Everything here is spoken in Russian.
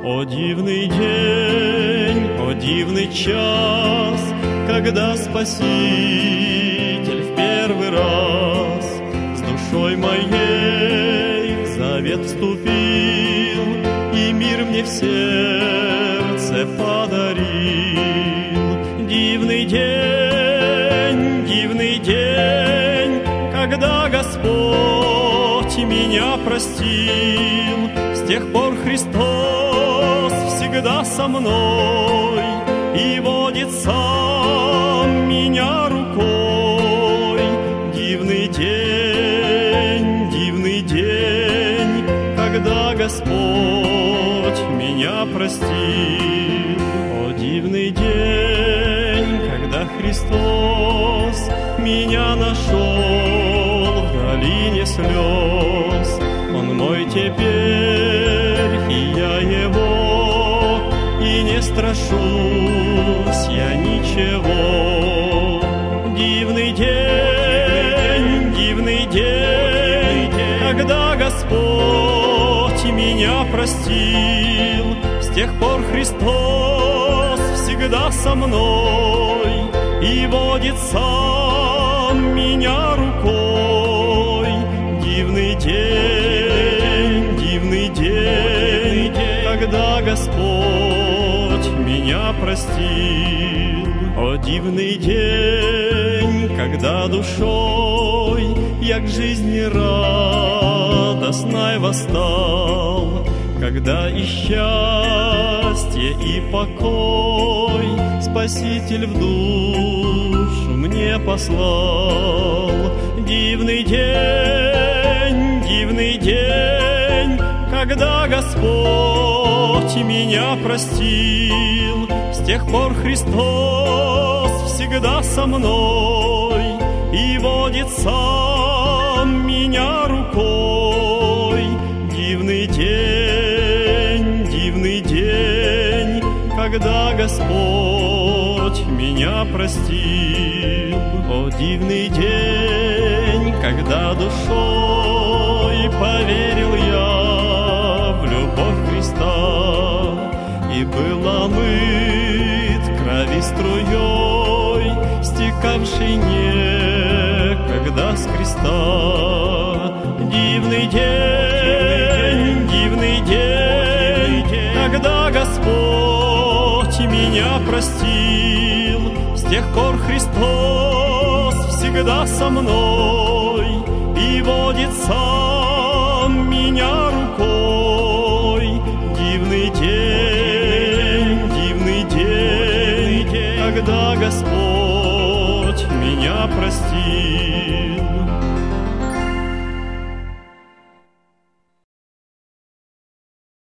О дивный день, о дивный час, когда Спаситель в первый раз с душой моей в завет вступил и мир мне в сердце подарил. Дивный день, когда Господь меня простил, с тех пор Христос всегда со мной и водит сам меня рукой. Дивный день, когда Господь меня простил. О, дивный день, когда Христос меня нашел в долине слез. Он мой теперь, и я его, и не страшусь я ничего. Дивный день, когда Господь меня простил, с тех пор Христос всегда со мной и водит сам меня рукой. Дивный день, когда Господь меня простил. О, дивный день, когда душой я к жизни радостной восстал, когда и счастье, и покой Спаситель в душу мне послал. Дивный день, когда Господь меня простил, с тех пор Христос всегда со мной и водит сам меня рукой. Дивный день, когда Господь меня простил. О, дивный день, когда душой поверил я в любовь Христа и был омыт крови струей, стекавшей некогда с креста. Дивный день, когда Господь меня простил, с тех пор Христос всегда со мной и водит сам меня рукой. Дивный день, когда Господь меня простил.